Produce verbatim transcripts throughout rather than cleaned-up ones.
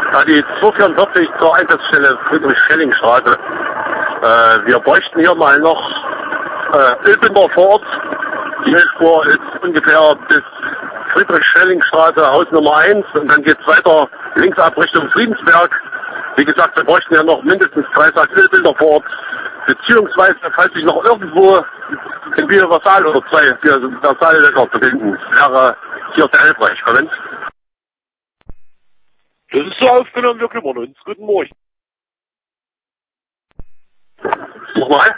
Ja, die zweihundertvierundvierzig zur Einsatzstelle Friedrich-Schelling-Straße. Äh, wir bräuchten hier mal noch äh, Ölbinder vor Ort. Die Ölspur ist ungefähr bis Friedrich-Schelling-Straße, Haus Nummer eins, und dann geht es weiter links ab Richtung Friedensberg. Wie gesagt, wir bräuchten ja noch mindestens dreißig Ölbilder vor Ort. Beziehungsweise, falls sich noch irgendwo in Biodiversal oder zwei Biodiversalländer befinden, wäre hier sehr hilfreich. Moment. Das ist so aufgenommen, wir kümmern uns. Guten Morgen. Nochmal?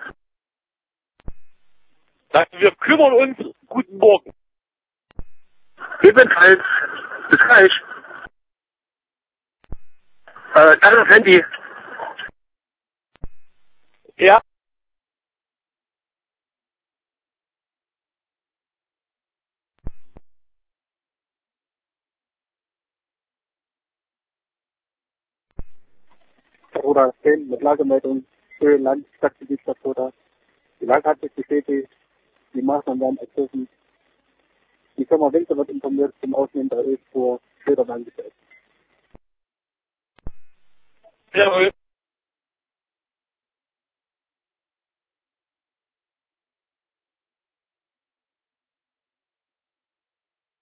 Sagten wir kümmern uns. Guten Morgen. Ebenfalls. Bis gleich. Äh, dann das Handy. Ja. Oder zehn mit Lagemeldung für Land, Stadtgebiet, Stadtfoda. Die Lage hat sich bestätigt, die Maßnahmen werden ergriffen. Die Firma Winter wird informiert zum Ausnehmen der Ölspur, Schilder werden gestellt. Jawohl.